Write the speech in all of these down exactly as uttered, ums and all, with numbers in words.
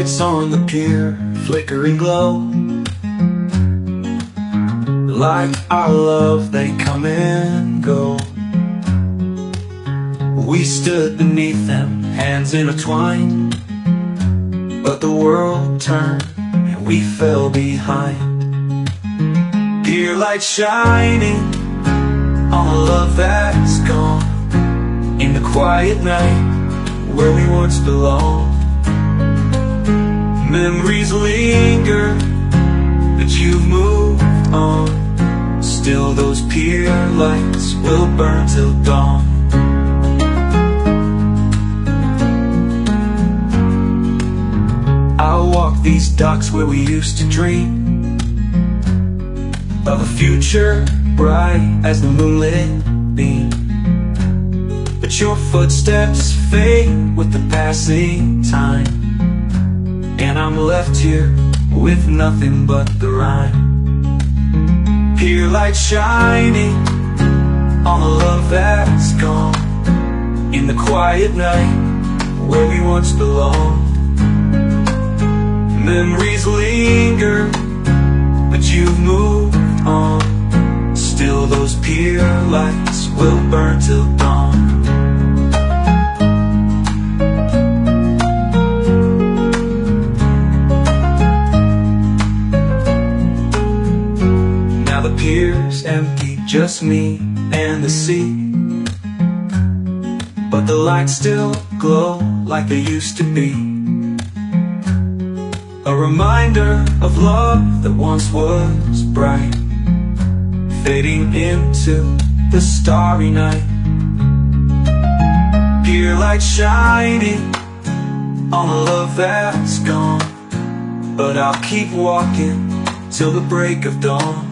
lights on the pier, flickering glow, like our love, they come and go. We stood beneath them, hands intertwined, but the world turned and we fell behind. Pier lights shining on a love that's gone, in the quiet night where we once belonged. Memories linger, but you've moved on. Still those pier lights will burn till dawn. I'll walk these docks where we used to dream of a future bright as the moonlit beam. But your footsteps fade with the passing time, and I'm left here with nothing but the rhyme. Pier lights shining on a love that's gone, in the quiet night where we once belonged. Memories linger, but you've moved on. Still those pier lights will burn till dawn. Now the pier's empty, just me and the sea, but the lights still glow like they used to be. A reminder of love that once was bright, fading into the starry night. Pier lights shining on a love that's gone, but I'll keep walking till the break of dawn.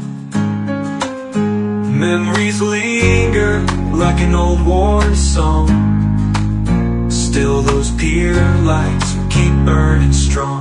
Memories linger like an old war song. Still those pier lights keep burning strong.